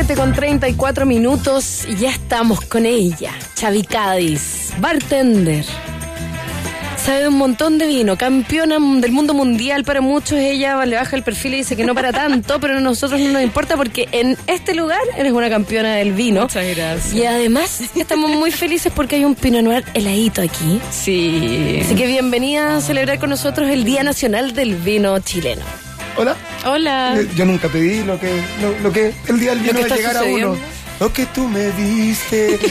7:34 y ya estamos con ella, Xavi Cádiz, bartender. Sabe un montón de vino, campeona del mundo mundial para muchos. Ella le baja el perfil y dice que no para tanto, pero a nosotros no nos importa porque en este lugar eres una campeona del vino. Muchas gracias. Y además estamos muy felices porque hay un Pinot Noir heladito aquí. Sí. Así que bienvenida a celebrar con nosotros el Día Nacional del Vino Chileno. Hola. Hola. Yo nunca pedí lo que el día del vino va a llegar a uno. Lo que tú me diste.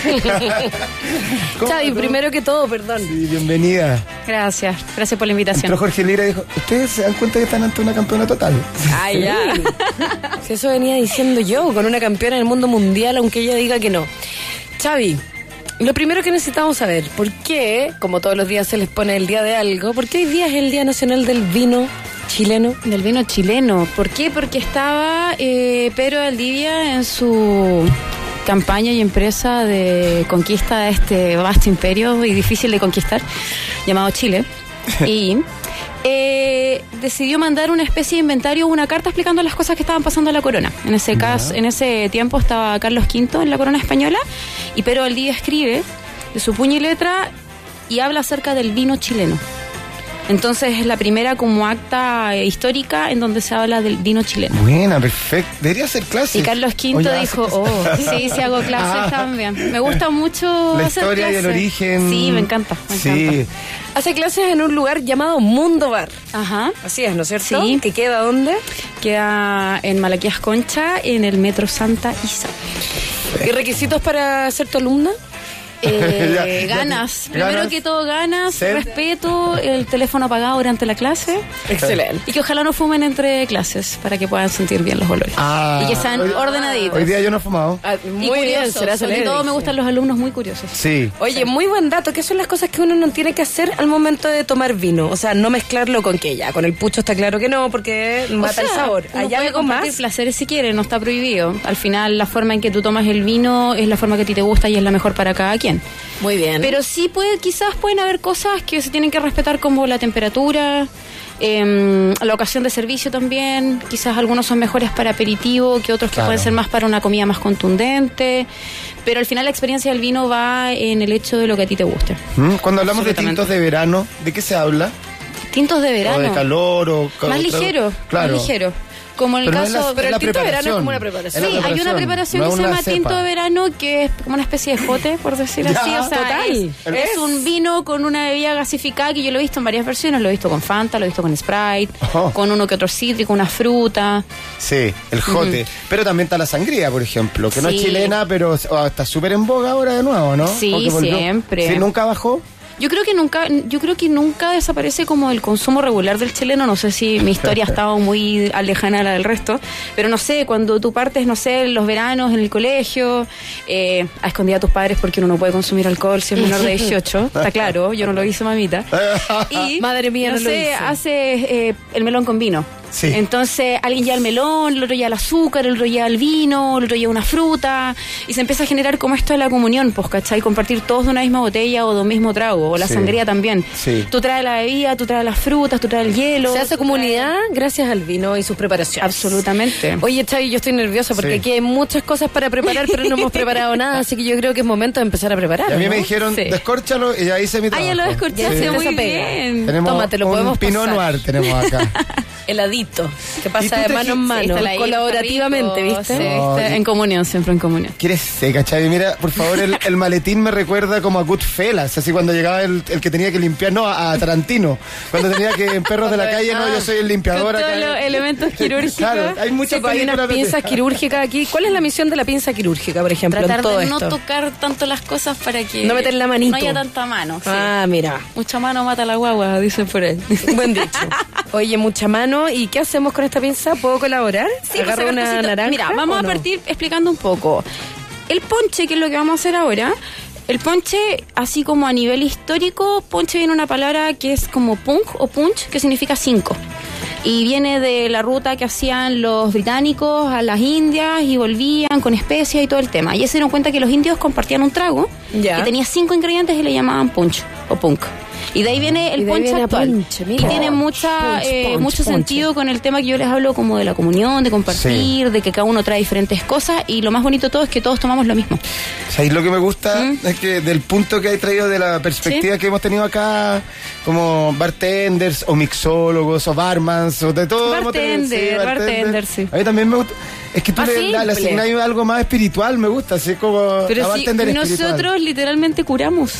Xavi, primero que todo, perdón. Sí, bienvenida. Gracias por la invitación. Entró Jorge Lira y dijo, ¿ustedes se dan cuenta que están ante una campeona total? Ay, ya. Si eso venía diciendo yo, con una campeona del mundo mundial, aunque ella diga que no. Xavi, lo primero que necesitamos saber, ¿por qué, como todos los días se les pone el día de algo, por qué hoy día es el Día Nacional del Vino Chileno? Del vino chileno. ¿Por qué? Porque estaba Pedro Valdivia en su campaña y empresa de conquista de este vasto imperio y difícil de conquistar, llamado Chile. Y decidió mandar una especie de inventario, una carta explicando las cosas que estaban pasando en la corona. En ese caso, en ese tiempo estaba Carlos V en la corona española y Pedro Valdivia escribe de su puño y letra y habla acerca del vino chileno. Entonces es la primera como acta histórica en donde se habla del vino chileno. Buena, perfecto. Debería ser clase. Y Carlos V dijo, sí, hago clases también. Me gusta mucho la hacer historia clases. Y el origen. Sí, me encanta. Sí. Hace clases en un lugar llamado Mundo Bar. Ajá. Así es, ¿no es cierto? Sí. ¿Que queda dónde? Queda en Malaquías Concha, en el Metro Santa Isabel. ¿Y requisitos para ser tu alumna? Ganas. Primero que todo, ganas, respeto, el teléfono apagado durante la clase. Excelente. Y que ojalá no fumen entre clases para que puedan sentir bien los olores. Y que sean ordenaditos. Hoy día yo no he fumado. Muy bien, será sobre todo me gustan los alumnos muy curiosos. Sí. Oye, muy buen dato. ¿Qué son las cosas que uno no tiene que hacer al momento de tomar vino? O sea, no mezclarlo con que ya. Con el pucho está claro que no, porque mata el sabor. ¿Hay algo más? Placeres si quieres, no está prohibido. Al final, la forma en que tú tomas el vino es la forma que a ti te gusta y es la mejor para cada quien. Muy bien. Pero sí quizás pueden haber cosas que se tienen que respetar, como la temperatura, la ocasión de servicio también. Quizás algunos son mejores para aperitivo que otros que pueden ser más para una comida más contundente. Pero al final la experiencia del vino va en el hecho de lo que a ti te guste. Cuando hablamos de tintos de verano, ¿de qué se habla? Tintos de verano. O de calor o... Más ligero, claro. Más ligero. Como en el caso, pero el tinto de verano es como una preparación. Sí, hay una preparación que se llama tinto de verano, que es como una especie de jote, por decir así. O sea, total. Es un vino con una bebida gasificada que yo lo he visto en varias versiones. Lo he visto con Fanta, lo he visto con Sprite, con uno que otro cítrico, una fruta. Sí, el jote. Pero también está la sangría, por ejemplo, que no es chilena, pero está súper en boga ahora de nuevo, ¿no? Sí, siempre. ¿Sí, nunca bajó? Yo creo que nunca desaparece como el consumo regular del chileno. No sé si mi historia ha estado muy lejana a la del resto, pero no sé, cuando tú partes, no sé, en los veranos en el colegio, a escondida a tus padres porque uno no puede consumir alcohol si es menor de 18, está claro, yo no lo hice, mamita. Y, madre mía, no lo hice. Hace el melón con vino. Sí. Entonces alguien lleva el melón, el otro lleva el azúcar, el otro lleva el vino, el otro lleva una fruta y se empieza a generar como esto de la comunión, pues, ¿cachai? Compartir todos de una misma botella o de un mismo trago, o la sangría también. Sí. Tú traes la bebida, tú traes las frutas, tú traes el hielo. Se hace comunidad gracias al vino y sus preparaciones. Absolutamente. Oye, Xavi, yo estoy nerviosa porque aquí hay muchas cosas para preparar, pero no hemos preparado nada, así que yo creo que es momento de empezar a preparar. Y a mí me dijeron, descórchalo y ya hice mi trabajo. Ya lo descorchaste, muy bien. Tenemos Tómate, lo podemos Pinot pasar. Noir tenemos acá. Heladito, que pasa de mano en mano, colaborativamente, ¿viste? Sí, en comunión, siempre en comunión. ¿Quieres seca, Xavi? Mira, por favor, el maletín me recuerda como a Goodfellas, así cuando llegaba el que tenía que limpiar, no, a Tarantino, cuando tenía que en Perros de la Calle, no, yo soy el limpiador acá. Todos los elementos quirúrgicos. Claro, hay muchas hay unas pinzas quirúrgicas aquí. ¿Cuál es la misión de la pinza quirúrgica, por ejemplo, tratar en todo de esto? no tocar tanto las cosas para que no meter la manito. No haya tanta mano. Sí. Ah, mira. Mucha mano mata la guagua, dicen por ahí. Buen dicho. Oye, mucha mano. ¿Y qué hacemos con esta pinza? ¿Puedo colaborar? Sí, agarro una naranja. Mira, vamos a partir explicando un poco. El ponche, que es lo que vamos a hacer ahora. El ponche, así como a nivel histórico, ponche viene una palabra que es como punk o punch, que significa 5. Y viene de la ruta que hacían los británicos a las Indias y volvían con especias y todo el tema. Y se dieron cuenta que los indios compartían un trago Ya. que tenía 5 ingredientes y le llamaban punch o punk. Y de ahí viene el punch actual. Y tiene mucho sentido con el tema que yo les hablo como de la comunión, de compartir, de que cada uno trae diferentes cosas, y lo más bonito de todo es que todos tomamos lo mismo. ¿Sabes lo que me gusta? Es que del punto que hay traído de la perspectiva que hemos tenido acá, como bartenders o mixólogos o barmans o de todo. Bartender, sí. A mí también me gusta. Es que tú le asignas algo más espiritual, me gusta, así como. Pero si nosotros literalmente curamos.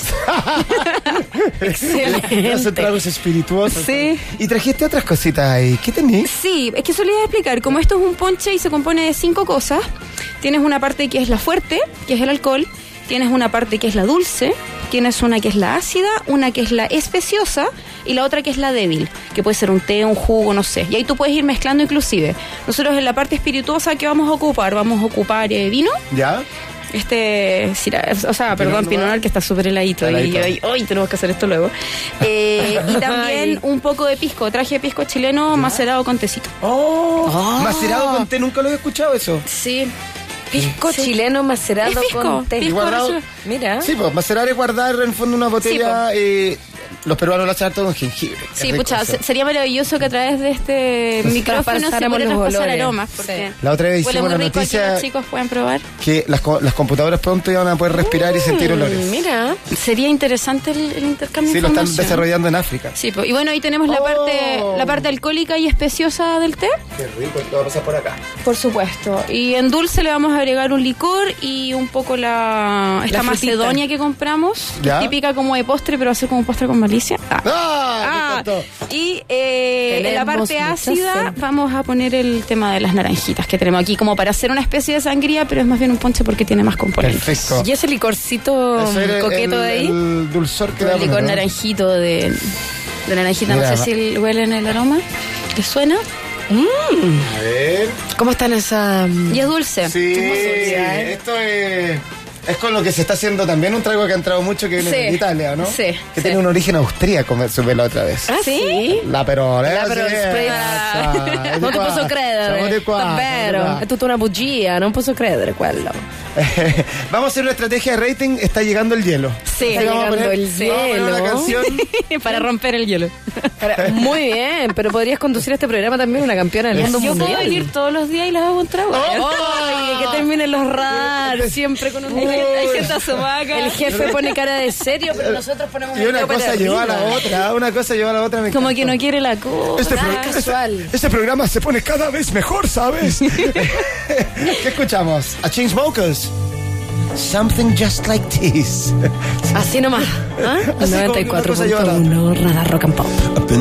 Hace tragos espirituosos. Sí. Y trajiste otras cositas ahí. ¿Qué tenés? Sí, es que eso les voy a explicar. Como esto es un ponche y se compone de 5 cosas, tienes una parte que es la fuerte, que es el alcohol, tienes una parte que es la dulce, tienes una que es la ácida, una que es la especiosa y la otra que es la débil, que puede ser un té, un jugo, no sé. Y ahí tú puedes ir mezclando inclusive. Nosotros en la parte espirituosa, ¿qué vamos a ocupar? Vamos a ocupar vino. ¿Ya? Pinot Noir, que está súper heladito. Y hoy tenemos que hacer esto luego. Y también un poco de pisco. Traje pisco chileno macerado con tecito. Macerado con té, nunca lo había escuchado eso. Sí. Pisco chileno macerado con té. Y guardado. Mira. Sí, pues macerar es guardar en el fondo una botella. Los peruanos lo hacen todo con jengibre. Sí, pucha, sería maravilloso que a través de este micrófono se pudieran traspasar aromas. Porque la otra vez hicimos una noticia. Los chicos pueden probar. Que las computadoras pronto iban a poder respirar y sentir olores. Mira, sería interesante el intercambio de información. Sí, lo están desarrollando en África. Sí, y bueno, ahí tenemos la parte alcohólica y especiosa del té. Qué rico, esto va a pasar por acá. Por supuesto. Y en dulce le vamos a agregar un licor y un poco esta macedonia que compramos, que es típica como de postre, pero hace como un postre con malicia. Y en la parte ácida vamos a poner el tema de las naranjitas que tenemos aquí, como para hacer una especie de sangría, pero es más bien un ponche porque tiene más componentes. Perfecto. ¿Y ese licorcito coqueto de ahí? El dulzor que el licor naranjito de naranjita. Mira, no sé si huelen el aroma. ¿Les suena? A ver. ¿Cómo están esas? Y es dulce. Sí, esto es con lo que se está haciendo también un trago que ha entrado mucho, que viene de Italia, ¿no? Sí. Que tiene un origen austríaco, me supe la otra vez. Ah, sì? La Perole. Non ti posso credere. Davvero. È tutta una bugia, non posso credere quello. Vamos a hacer una estrategia de rating. Está llegando el hielo. Sí, está llegando el hielo. Una canción para romper el hielo. Muy bien, pero podrías conducir este programa también una campeona del mundo mundial. Yo puedo venir todos los días y les hago un trago. ¡Ay! Que terminen los radars siempre con un... Hay gente asomada. El jefe pone cara de serio, pero nosotros ponemos... Y una cosa lleva a la otra, una cosa lleva a la otra. Como que no quiere la cosa. Este programa se pone cada vez mejor, ¿sabes? ¿Qué escuchamos? A Chainsmokers. Something just like this. Así nomás. 94.1 Radar Rock and Pop.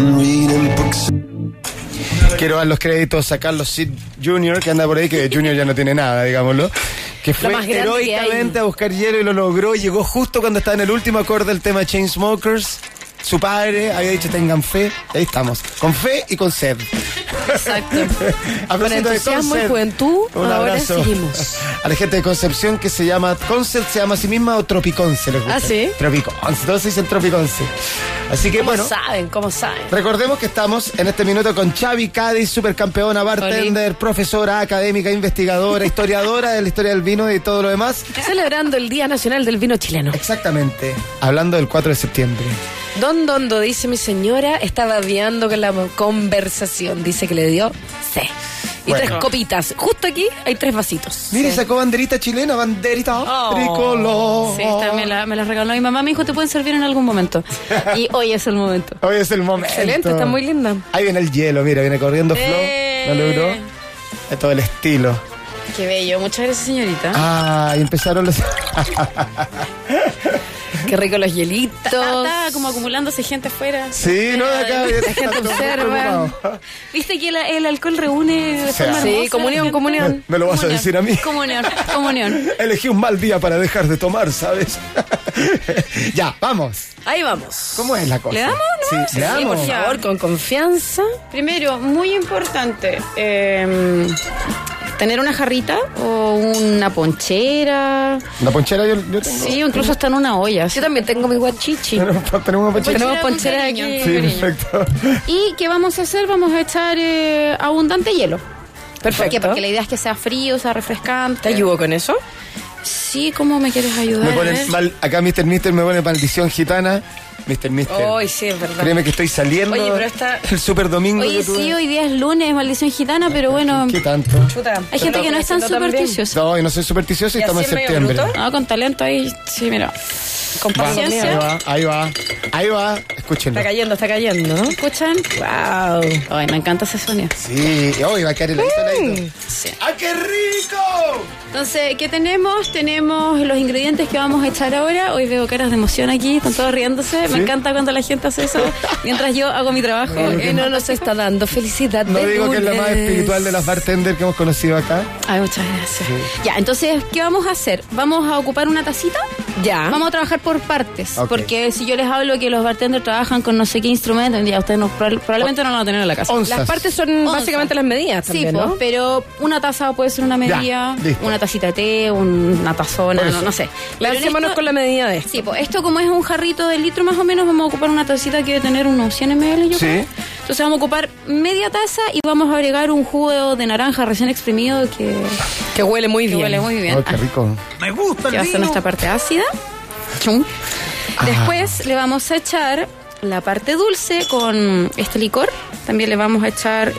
Quiero dar los créditos a Carlos Sid Jr., que anda por ahí, que Jr. ya no tiene nada, digámoslo, que fue heroicamente a buscar hielo y lo logró. Llegó justo cuando estaba en el último acorde del tema Chainsmokers. Su padre había dicho tengan fe, ahí estamos, con fe y con sed. Exacto. Con entusiasmo y juventud, ahora seguimos. A la gente de Concepción que se llama Concept, se llama a sí misma o Tropiconce, les gusta. ¿Ah, sí? Tropiconce, todos dicen Tropiconce. Así que ¿Cómo saben? Recordemos que estamos en este minuto con Xavi Cádiz, supercampeona, bartender, profesora, académica, investigadora, historiadora de la historia del vino y todo lo demás. Celebrando el Día Nacional del Vino Chileno. Exactamente, hablando del 4 de septiembre. Dondo, dice mi señora, estaba babeando con la conversación. Dice que le dio y 3 copitas. Justo aquí hay 3 vasitos. Mire, sacó banderita chilena, banderita tricolor. Sí, esta me la regaló mi mamá. Me dijo, te pueden servir en algún momento. Y hoy es el momento. Hoy es el momento. Excelente, está muy linda. Ahí viene el hielo, mira, viene corriendo Flo. Lo logró. De todo el estilo. Qué bello, muchas gracias, señorita. Y empezaron los... Qué rico los hielitos. Está como acumulándose gente afuera. Sí, no, de acá la gente observa. Viste que el alcohol reúne de forma hermosa. Sí, comunión. ¿Me lo vas a decir a mí? Comunión. Elegí un mal día para dejar de tomar, ¿sabes? Ya, vamos. Ahí vamos. ¿Cómo es la cosa? ¿Le damos, no? Sí, le damos. Por favor, con confianza. Primero, muy importante, tener una jarrita o una ponchera. ¿Una ponchera yo tengo? Sí, o incluso hasta en una olla. Yo también tengo mi guachichi. Tenemos ponchera. Tenemos ponchera aquí. Sí, perfecto. ¿Y qué vamos a hacer? Vamos a echar abundante hielo. Perfecto. Porque la idea es que sea frío, sea refrescante. ¿Te ayudo con eso? Sí, ¿cómo me quieres ayudar? Me ponen acá Mr. Mister me pone maldición gitana. Mr. Mister. Hoy sí, es verdad. Créeme que estoy saliendo. Oye, pero el super domingo. Oye, sí, hoy día es lunes, maldición gitana, pero bueno. ¿Qué tanto? Chuta. Hay gente que no es tan supersticiosa. No, yo no soy supersticioso y estamos en septiembre. No, con talento ahí, sí, mira. Con paciencia. Ahí va. Escúchenlo. Está cayendo, ¿no? ¿Escuchan? Wow. Ay, me encanta ese sonido. Sí, hoy va a caer el ladito. Sí. ¡Ah, qué rico! Entonces, ¿qué tenemos? Tenemos los ingredientes que vamos a echar ahora. Hoy veo caras de emoción aquí, están todos riéndose. ¿Sí? Me encanta cuando la gente hace eso mientras yo hago mi trabajo. Y no nos está dando felicidad. No digo que es la más espiritual de las bartenders que hemos conocido acá. Ay, muchas gracias. Sí. Ya, entonces, ¿qué vamos a hacer? Vamos a ocupar una tacita. Ya. Vamos a trabajar por partes. Okay. Porque si yo les hablo que los bartenders trabajan con no sé qué instrumento, ya ustedes probablemente no lo van a tener en la casa. Onzas. Las partes son básicamente las medidas también, sí, ¿no? pues, pero una taza puede ser una medida, una tacita de té, una tazona, no sé. Lancémonos con la medida de esto. Sí, pues esto como es un jarrito de litro más o menos, vamos a ocupar una tacita que debe tener unos 100 ml, yo creo. Entonces vamos a ocupar media taza y vamos a agregar un jugo de naranja recién exprimido que huele muy bien. Huele muy bien. Oh, qué rico. Me gusta el que va a ser nuestra parte ácida. Chum. Después le vamos a echar la parte dulce con este licor. También le vamos a echar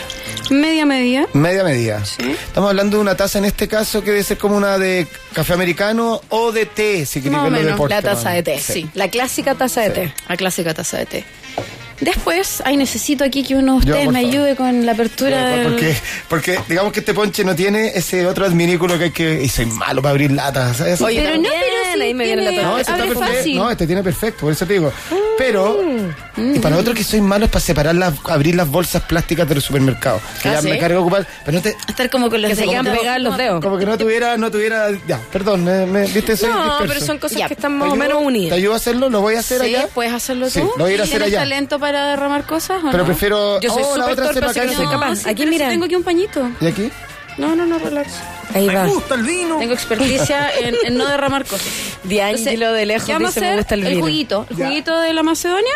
media medida. Media medida. Sí. Estamos hablando de una taza en este caso que debe ser como una de café americano o de té, si queréis verlo de postre. La taza de té, sí. La clásica taza de té. La clásica taza de té. Después, necesito aquí que uno de ustedes me ayude con la apertura porque digamos que este ponche no tiene ese otro adminículo que hay que... Y soy malo para abrir latas, ¿sabes? Oye, pero no, pero ahí me viene la no, torta. este está perfecto. Fácil. No, este tiene perfecto, por eso te digo. Pero, y para otro que soy malo es para separar abrir las bolsas plásticas de los supermercados. Que ya ¿sí? me cargo de ocupar. Pero no te... Estar como con los Que se quedan pegados los dedos. Como que no tuviera... Ya, perdón, ¿viste? Soy No, disperso. pero son cosas Ya. que están más o menos ¿Te unidas. ayudo a hacerlo? ¿Lo voy a hacer Sí, allá? puedes hacerlo tú. Sí, lo voy a ir a hacer ¿Tienes allá. talento para derramar cosas o Pero no? prefiero... Yo soy la súper otra torpe, hacerla así que acá. no soy capaz. Sí, Aquí, pero mira. sí tengo aquí un pañito. ¿Y aquí? No, relax. Ahí Me va. gusta el vino. Tengo experticia en no derramar cosas. D'Angelo de lejos ¿Qué vamos dice a me hacer? gusta el vino. juguito de la Macedonia.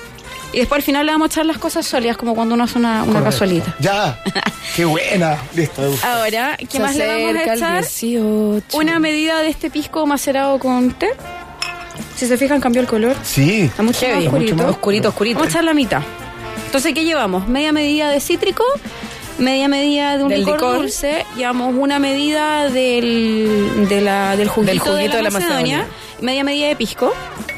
Y después al final le vamos a echar las cosas sólidas, como cuando uno hace una cazuelita. Ya. Qué buena. Listo, me gusta. Ahora, ¿qué más le vamos a echar? 18. Una medida de este pisco macerado con té. Si se fijan, cambió el color. Sí. Está mucho Heavy, más oscurito. mucho más oscurito. Vamos a echar la mitad. Entonces, ¿qué llevamos? Media medida de cítrico, media medida de un Del licor. dulce, llevamos una medida del juguito de la Macedonia, media medida de pisco.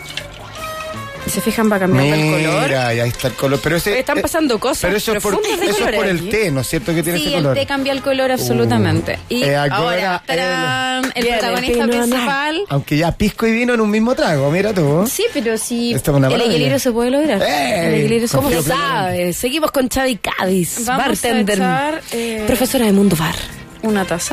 Si se fijan, va cambiando el color. Mira, y ahí está el color. Pero ese, Están pasando cosas pero eso es por, profundas de eso es colores por el aquí. té, ¿no es cierto? Que tiene Sí, ese el color. té cambia el color absolutamente. Y ahora, tarán, el viene protagonista el principal. Aunque ya pisco y vino en un mismo trago, mira tú. Sí, pero si Esto es una el maravilla. equilibrio se puede lograr. ¡Ey! El equilibrio se ¿Cómo puede se sabe? Seguimos con Chavi Cádiz, Vamos bartender, a echar, profesora de Mundo Bar. una taza.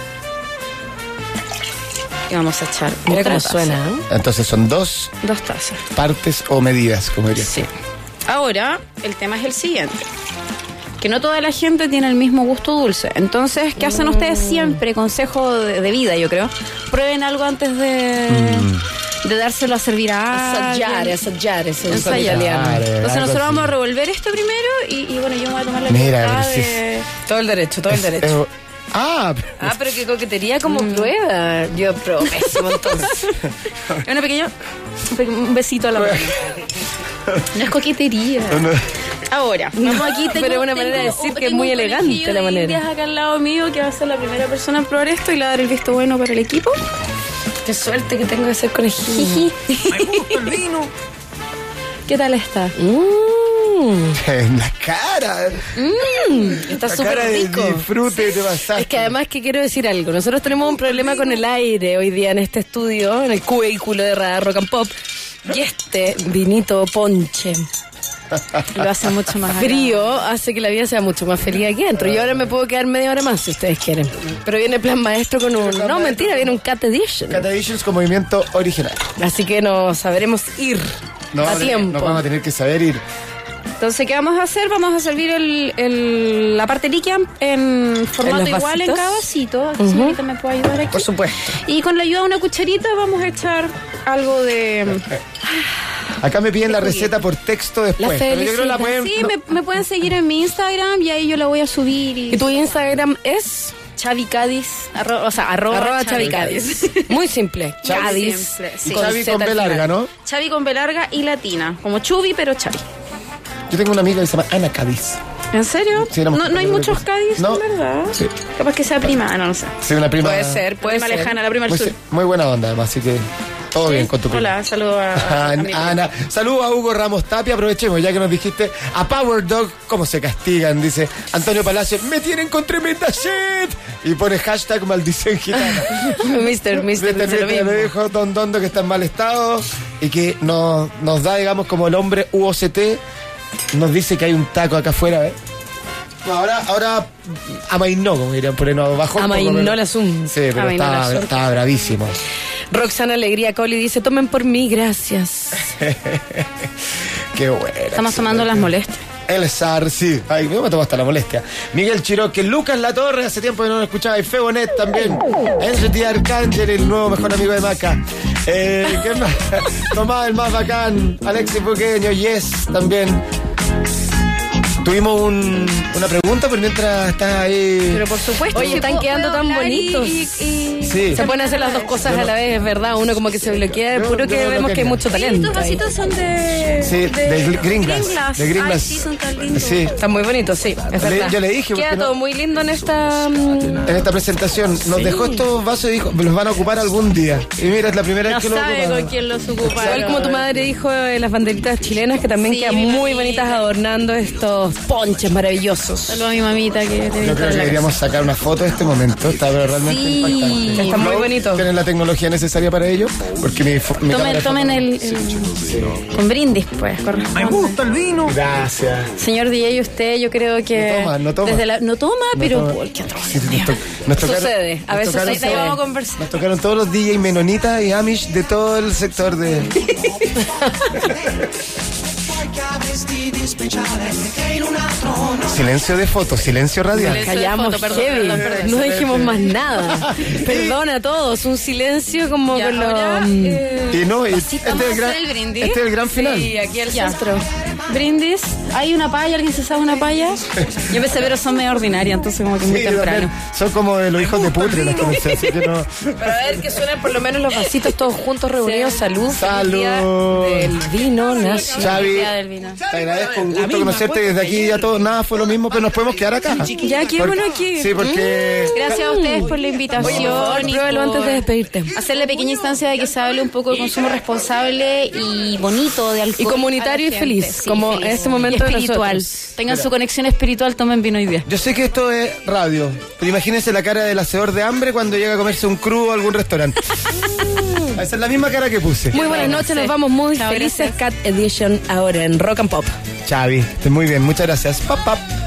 Y vamos a echar Mira otra cómo taza. suena, ¿eh? Entonces son 2 2 tazas. partes o medidas, como diría. Sí. Ahora, el tema es el siguiente. Que no toda la gente tiene el mismo gusto dulce. Entonces, ¿qué hacen ustedes siempre? Consejo de vida, yo creo. Prueben algo antes de dárselo a servir a alguien. Ensayar, eso es Ensayar. italiano. Entonces algo nosotros vamos a así. revolver esto primero y bueno, yo me voy a tomar la Mira, libertad pero si de... Todo el derecho, todo el derecho. Ah, Pero qué coquetería como prueba. Yo probé pésimo entonces. Una pequeña... un besito a la mano. No es coquetería. Ahora, vamos aquí. Pero es una manera de decir que es muy elegante la manera. Indias acá al lado mío que va a ser la primera persona en probar esto y le va a dar el visto bueno para el equipo. Qué suerte que tengo de ser conejillo. Jiji. Me gusta el vino. ¿Qué tal está? en la cara. Está La súper cara de rico. disfrute te pasaste. Es que además que quiero decir algo. Nosotros tenemos un problema con el aire hoy día en este estudio, en el cubículo de Radar Rock and Pop. Y este vinito ponche Lo hace mucho más frío hace que la vida sea mucho más feliz aquí adentro. Yo ahora me puedo quedar media hora más si ustedes quieren. Pero viene Plan Maestro con un... No, mentira, viene un Cat Edition. Cat Editions con movimiento original. Así que nos sabremos ir a tiempo. Nos vamos a tener que saber ir. Entonces, ¿qué vamos a hacer? Vamos a servir la parte líquida en formato ¿En los igual en vasitos? cada vasito. Señorita, ¿me puede ayudar aquí? Por supuesto. Y con la ayuda de una cucharita vamos a echar algo de... Acá me piden la receta por texto después. La Pero yo creo que la pueden... Sí, no- me pueden seguir en mi Instagram y ahí yo la voy a subir. ¿Y tu Instagram es? Chavi Cádiz, arroba Chavi Cádiz. Muy simple. Chavi. Cádiz. Simple, sí. Chavi con B larga, ¿no? Chavi con B larga y latina. Como Chubi, pero Chavi. Yo tengo una amiga que se llama Ana Cádiz. ¿En serio? Sí, no hay muchos Cádiz, no. en verdad. Sí. Capaz que sea prima, no sé. Sí, una prima. Puede ser. Prima lejana, la prima del Muy, sur. muy buena onda, además, así que todo bien con tu prima. Hola, saludo a mi prima. Ana. Saludos a Hugo Ramos Tapia. Aprovechemos, ya que nos dijiste a Power Dog, cómo se castigan. Dice Antonio Palacio, me tienen con tremenda shit. Y pone hashtag maldición gitana. Mister, dice lo mismo. Me dijo Don Dondo que está en mal estado y que nos da, digamos, como el hombre UOCT. Nos dice que hay un taco acá afuera, ¿eh? No, ahora amainó, como dirían por ahí, no, bajó. Amainó la Zoom. Sí, pero estaba bravísimo. Roxana Alegría Coli dice, tomen por mí, gracias. Qué bueno. Estamos tomando las molestias. El SAR, sí. Ay, me tomó hasta la molestia. Miguel Chiroque, Lucas Latorre, hace tiempo que no lo escuchaba. Y Febonet también. Enrique Arcángel, el nuevo mejor amigo de Maca. ¿Qué más? Tomás, el más bacán. Alexis Buqueño, Yes, también. Tuvimos una pregunta, pero mientras estás ahí. Pero por supuesto. Oye, están quedando tan bonitos. Sí. Se pueden hacer las dos cosas a la vez, es verdad. Uno como que se bloquea, puro que vemos que hay mucho talento. Estos ahí. vasitos son de... Sí, de Green Glass. De Green Ay, Glass. sí, son tan lindos. Sí. Están muy bonitos, sí, es verdad. Yo le dije, queda ¿por qué no? todo muy lindo en esta... En esta presentación nos dejó estos vasos y dijo, los van a ocupar algún día. Y mira, es la primera No vez que lo sabe ocupan. con quién los ocupa. Igual como tu madre dijo, las banderitas chilenas que también Sí, quedan mi muy mamita. bonitas adornando estos ponches maravillosos. Saludo a mi mamita que te Yo creo que deberíamos sacar una foto de este momento. Está pero realmente Sí, impactante. está muy Flow, bonito. ¿Tienen la tecnología necesaria para ello? Porque mi cámara de Tomen foto- con brindis, pues, corresponde. Me gusta el vino. Gracias. Señor DJ, usted, yo creo que... No toma. no toma, pero... toma. ¿Por qué atroz? Sí, nos tocaron- Sucede, a nos veces tocaron sucede. todos- Vamos a conversar. Nos tocaron todos los DJ menonitas y Amish de todo el sector de... Silencio de fotos, silencio radial. Callamos Perdón, heavy, perdón. no dijimos más nada. Perdona a todos, un silencio como Ya, con ahora, los... Y no, y este ¿vamos es a el gran, hacer el brindis? este es el gran final. Sí, aquí al Ya. centro. Brindis. ¿Hay una palla? ¿Alguien se sabe una palla? Yo pensé, pero son medio ordinarias, entonces como que muy Sí, yo también. temprano. Son como de los hijos de putre las conocí, así que no. Para ver que suenan por lo menos los vasitos todos juntos reunidos. Salud. Salud. Feliz día del vino nacional. Xavi, Día del vino. te agradezco, un gusto conocerte desde aquí. Ya todo, nada fue lo mismo, pero nos podemos quedar acá. Ya, quedémonos aquí. Sí, porque. Gracias a ustedes por la invitación. Oye, por favor, y pruébalo por antes de despedirte. hacer la pequeña instancia de que se hable un poco de consumo responsable y bonito de alcohol. Y comunitario a la y gente. feliz, como en este momento y de espiritual. nosotros. Tengan su conexión espiritual, tomen vino hoy día. Yo sé que esto es radio, pero imagínense la cara del hacedor de hambre cuando llega a comerse un crudo a algún restaurante. Esa es la misma cara que puse. Muy buenas noches, nos vamos muy Chao, felices. gracias. Cat Edition ahora en Rock and Pop. Xavi, estés muy bien, muchas gracias. Pap, pap.